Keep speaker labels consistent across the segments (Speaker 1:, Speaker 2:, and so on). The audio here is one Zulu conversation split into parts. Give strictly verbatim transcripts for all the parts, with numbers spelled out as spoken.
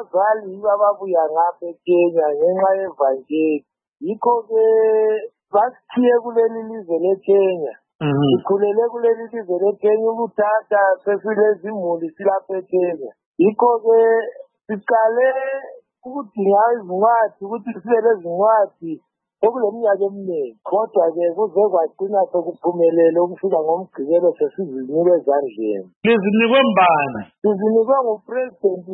Speaker 1: abazali bababuya ngapha eKenya ngenxa yevangeli. Yikho-ke basithiye kuleli lizwe leKenya. Sikhulele kuleli lizwe leKenya ukuthatha sesilezimuli silapha eKenya. Yikho-ke siqale ukudinga izincwadi ukuthi sibe lezincwadi okuleminyaka eminingi. Kodwa-ke kuze kwagcina sekuphumelele ukufika ngomgqibelo sesizinikwe ezandleni.
Speaker 2: Lizinikwe mbani?
Speaker 1: Sizinikwe nguPresident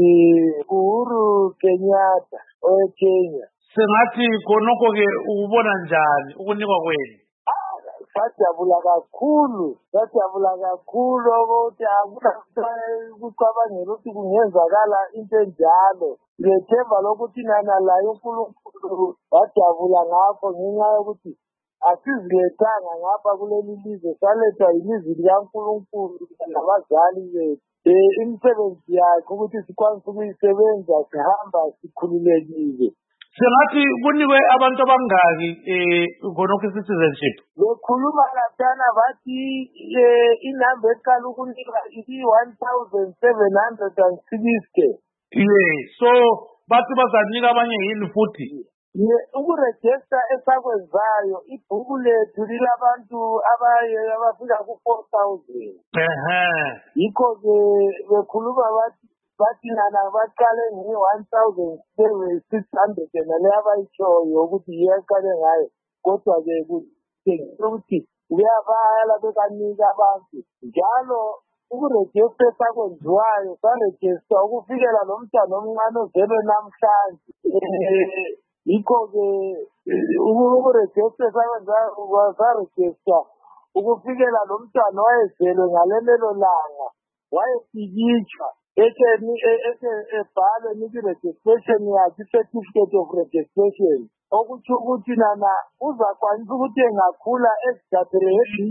Speaker 1: Uhuru Kenyatta oweKenya.
Speaker 2: Sengathi khonokho-ke ukubona njani ukunikwa kwenu?
Speaker 1: Sajabula kakhulu, sajabula kakhulu ukuthi akunakucabangela ukuthi kungenzakala into enjalo. Lethemba lokuthi nana laye uNkulunkulu wajabula ngakho ngenxa yokuthi asizilethanga ngapha kuleli lizwe, salethwa yilizwi likaNkulunkulu nabazali bethu. Um imisebenzi yakhe ukuthi sikwanise ukuyisebenza sihamba sikhululekile.
Speaker 2: Sengathi kunikwe abantu abangaki um khonokho i-citizenship?
Speaker 1: Bekhuluma laphana bathi um inamba eqala ukunika i-one thousand seven hundred and sixty.
Speaker 2: Ye, so bathi bazanika abanye yini futhi?
Speaker 1: Ye, ukurejista esakwenzayo ibhuku lethu lilabantu abafika ku-four thousand.
Speaker 2: Ehe.
Speaker 1: Yikho-ke bekhuluma bathi bathi nana baqale nge-one thousand six hundred yena le abayitshoyo ukuthi yiyo aqale ngayo. Kodwa-ke kutshengisa ukuthi kuyabala bekanika abantu njalo ukurejista esakwenziwayo sarejista ukufikela lo mntwana omncane ozelwe namhlanje. Yikho-ke ukurejista esakwenzayo sarejista ukufikela lo mntwana wayezelwe ngalelelo langa wayefikitshwa eke ebhalwe niki registration yakhe, i-certificate of registration, okutsho ukuthi nana uzakwanisa ukuthi engakhula ezigadele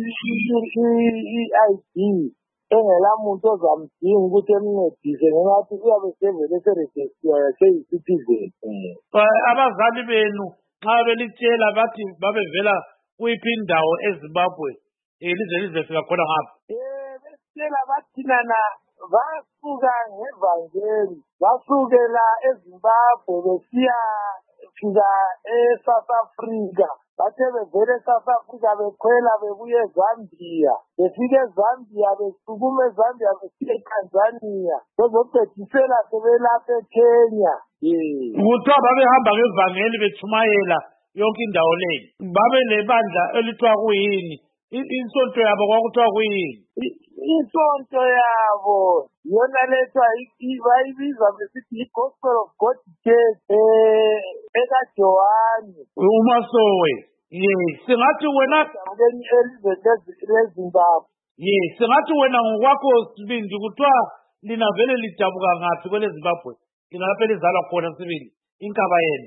Speaker 1: i-I D engela muntu ozamdinga ukuthi emncedise ngenxa yokuthi uyabe sevele serejistiwe seyi-citizen.
Speaker 2: Abazali benu nxa belitshela bathi babevela kuyiphi indawo eZimbabwe lize lize fika khona ngapha?
Speaker 1: Um besitshela bathi nana basuka ngevangeli, basukela eZimbabwe besiya fika eSouth Africa. Bathe bevele eSouth Africa bekhwela bebuye eZambia, befike eZambia besukuma eZambia besiya eTanzania bezobhedisela sebelapha eKenya.
Speaker 2: Kuthiwa babehamba ngevangeli bechumayela yonke indawo leyo. Babe lebandla elithiwa kuyini? Insonto yabo kwakuthiwa kuyini?
Speaker 1: Insonto yabo yona lethwa bayibiza besithi i-Gospel of God Church um ekaJohani
Speaker 2: uMasowe. Ye, singathi wena
Speaker 1: elizweni leZimbabwe.
Speaker 2: Ye, singathi wena ngokwakho sibindi kuthiwa lina vele lidabuka ngaphi kwele Zimbabwe? Lina lapho elizalwa khona sibindi inkaba yenu.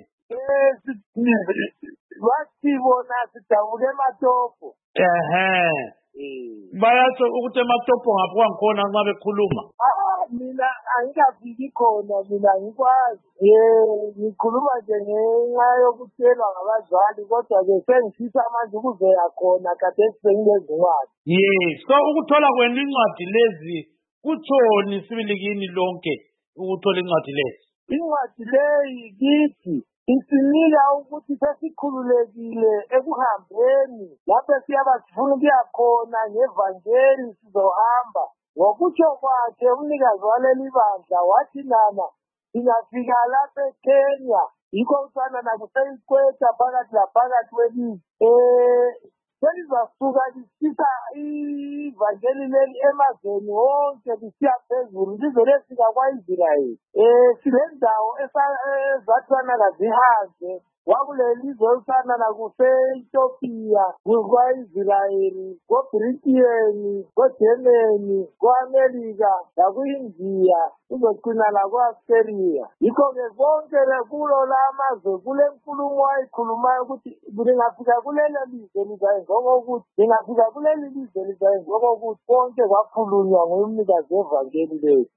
Speaker 1: Bathi bona sidabuke eMatopo.
Speaker 2: Ehe. Bayatsho ukuthi eMatopo ngapho kwangikhona nxa bekhuluma.
Speaker 1: Ah, mina angikafiki khona, mina ngikwazi. Ye, ngikhuluma nje ngenxa yokutshelwa ngabazali, kodwa-ke sengifisa manje ukuzoya khona kade sengilezincwadi.
Speaker 2: Ye, so ukuthola kwenu incwadi lezi kutshoni sibili kini lonke ukuthola incwadi lezi?
Speaker 1: Incwadi leyi kithi isinila ukuthi sesikhululekile ekuhambeni lapho siyaba sifuna ukuya khona ngevangeli sizohamba. Ngokutsho kwakhe umnikazi waleli bandla wathi nana singafika lapha eKenya yikho usana nako seyikweta phakathi laphakathi kwelizwe um selizasuka lisisa ivangeli leli emazweni wonke lisiya phezulu lize lefika kwa-Israyeli. Um silendawo ezathana kazihambe wakulelizwe olusana nakuse-Ethiopia, kwa-Israyeli, ko-Britain, ko-Germany, ko-America, naku-India, uzogcina lakwa-Australia. Yikho-ke konke kulo la mazwe kule nkulumo ayikhulumayo ukuthi lingafika kulelo lizwe lizayenza okokuthi, lingafika kuleli lizwe lizayenza okokuthi, konke kwakhulunywa ngumnikazi wevangeli lethu.